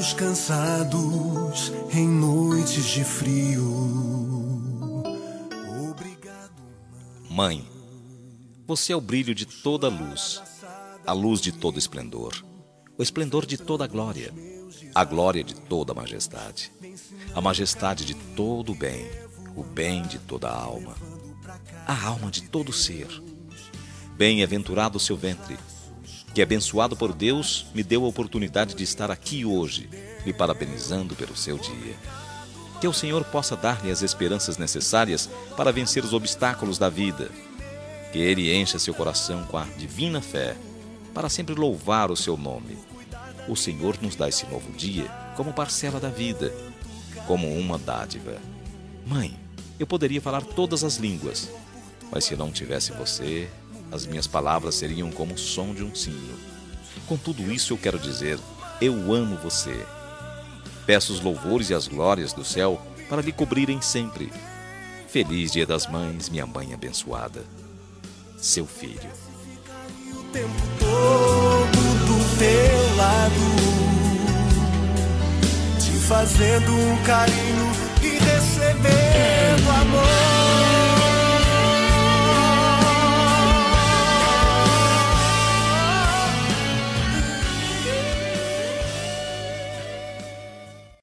olhos cansados em noites de frio. Obrigado. Mãe, você é o brilho de toda luz, a luz de todo esplendor, o esplendor de toda glória, a glória de toda majestade, a majestade de todo o bem de toda a alma de todo ser. Bem-aventurado o seu ventre, que abençoado por Deus me deu a oportunidade de estar aqui hoje, lhe parabenizando pelo seu dia. Que o Senhor possa dar-lhe as esperanças necessárias para vencer os obstáculos da vida. Que Ele encha seu coração com a divina fé, para sempre louvar o seu nome. O Senhor nos dá esse novo dia como parcela da vida, como uma dádiva. Mãe, eu poderia falar todas as línguas, mas se não tivesse você, as minhas palavras seriam como o som de um sino. Com tudo isso eu quero dizer, eu amo você. Peço os louvores e as glórias do céu para lhe cobrirem sempre. Feliz Dia das Mães, minha mãe abençoada. Seu filho. O tempo todo do teu lado, te fazendo um carinho e receber